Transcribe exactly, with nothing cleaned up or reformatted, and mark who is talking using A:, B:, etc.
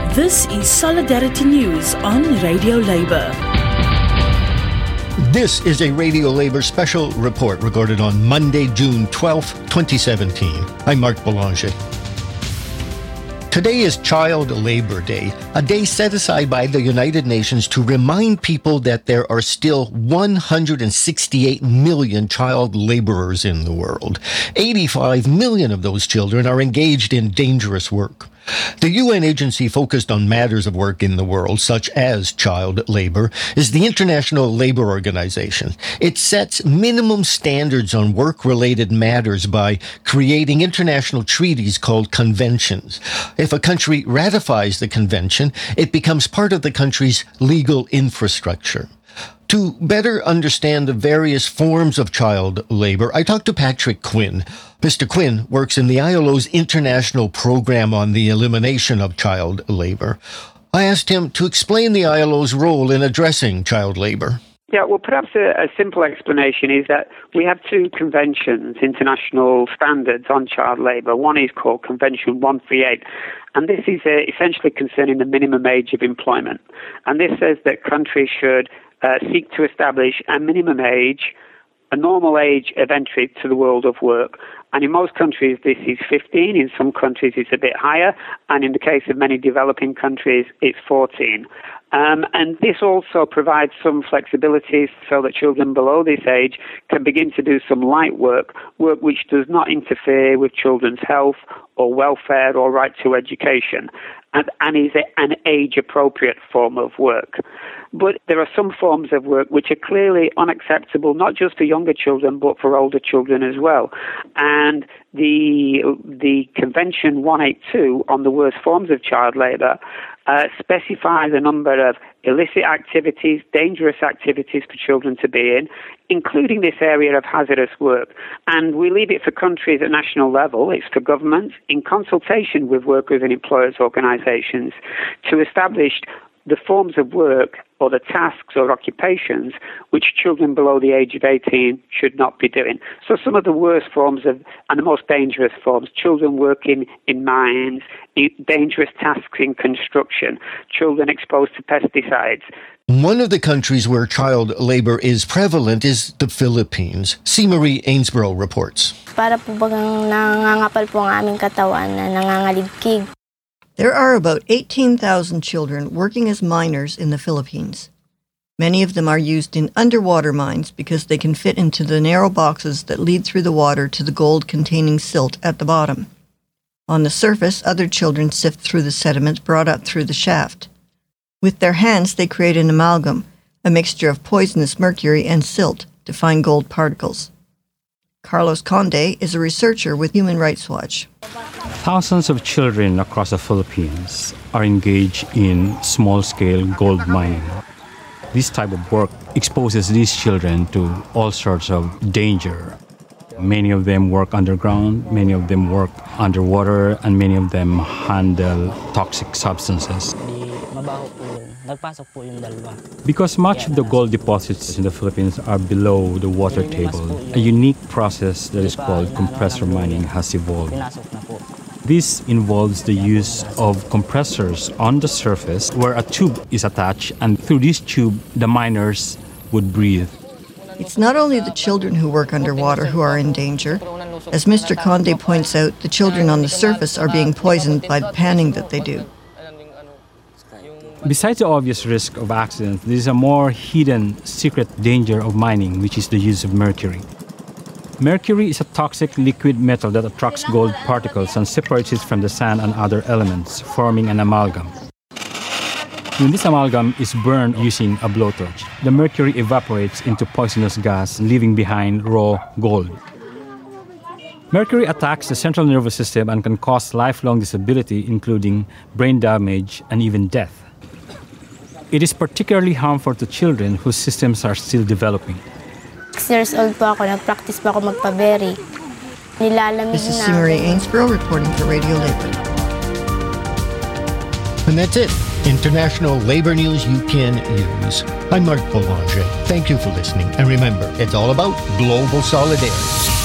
A: This is Solidarity News on Radio Labour.
B: This is a Radio Labour special report recorded on Monday, June twelfth, twenty seventeen. I'm Mark Boulanger. Today is Child Labour Day, a day set aside by the United Nations to remind people that there are still one hundred sixty-eight million child labourers in the world. eighty-five million of those children are engaged in dangerous work. The U N agency focused on matters of work in the world, such as child labor, is the International Labour Organization. It sets minimum standards on work-related matters by creating international treaties called conventions. If a country ratifies the convention, it becomes part of the country's legal infrastructure. To better understand the various forms of child labor, I talked to Patrick Quinn. Mister Quinn works in the I L O's international program on the elimination of child labor. I asked him to explain the I L O's role in addressing child labor.
C: Yeah, well, perhaps a, a simple explanation is that we have two conventions, international standards on child labour. One is called Convention one thirty-eight, and this is uh, essentially concerning the minimum age of employment. And this says that countries should uh, seek to establish a minimum age, a normal age of entry to the world of work. And in most countries, this is fifteen. In some countries, it's a bit higher. And in the case of many developing countries, it's fourteen. Um, and this also provides some flexibilities so that children below this age can begin to do some light work, work which does not interfere with children's health or welfare or right to education, and, and is a, an age-appropriate form of work. But there are some forms of work which are clearly unacceptable, not just for younger children, but for older children as well. And the the Convention one eighty-two on the worst forms of child labour uh, specifies a number of illicit activities, dangerous activities for children to be in, including this area of hazardous work. And we leave it for countries at national level, it's for governments, in consultation with workers and employers' organisations, to establish the forms of work or the tasks or occupations which children below the age of eighteen should not be doing. So some of the worst forms of, and the most dangerous forms, children working in mines, dangerous tasks in construction, children exposed to pesticides.
B: One of the countries where child labor is prevalent is the Philippines. C. Marie Ainsborough reports.
D: Para po bagang nangangapal po ang aming katawan na nangangalibkig.
E: There are about eighteen thousand children working as miners in the Philippines. Many of them are used in underwater mines because they can fit into the narrow boxes that lead through the water to the gold-containing silt at the bottom. On the surface, other children sift through the sediment brought up through the shaft. With their hands, they create an amalgam, a mixture of poisonous mercury and silt, to find gold particles. Carlos Conde is a researcher with Human Rights Watch.
F: Thousands of children across the Philippines are engaged in small-scale gold mining. This type of work exposes these children to all sorts of danger. Many of them work underground, many of them work underwater, and many of them handle toxic substances. Because much of the gold deposits in the Philippines are below the water table, a unique process that is called compressor mining has evolved. This involves the use of compressors on the surface where a tube is attached, and through this tube, the miners would breathe.
E: It's not only the children who work underwater who are in danger. As Mister Conde points out, the children on the surface are being poisoned by the panning that they do.
F: Besides the obvious risk of accidents, there is a more hidden, secret danger of mining, which is the use of mercury. Mercury is a toxic liquid metal that attracts gold particles and separates it from the sand and other elements, forming an amalgam. When this amalgam is burned using a blowtorch, the mercury evaporates into poisonous gas, leaving behind raw gold. Mercury attacks the central nervous system and can cause lifelong disability, including brain damage and even death. It is particularly harmful to children whose systems are still developing.
D: Six years old po ako, nag-practice pa ako magpa-berry. Nilalamig na.
E: This is C. Marie Ainsborough reporting for Radio Labour.
B: And that's it. International labor news you can use. I'm Mark Boulanger. Thank you for listening. And remember, it's all about global solidarity.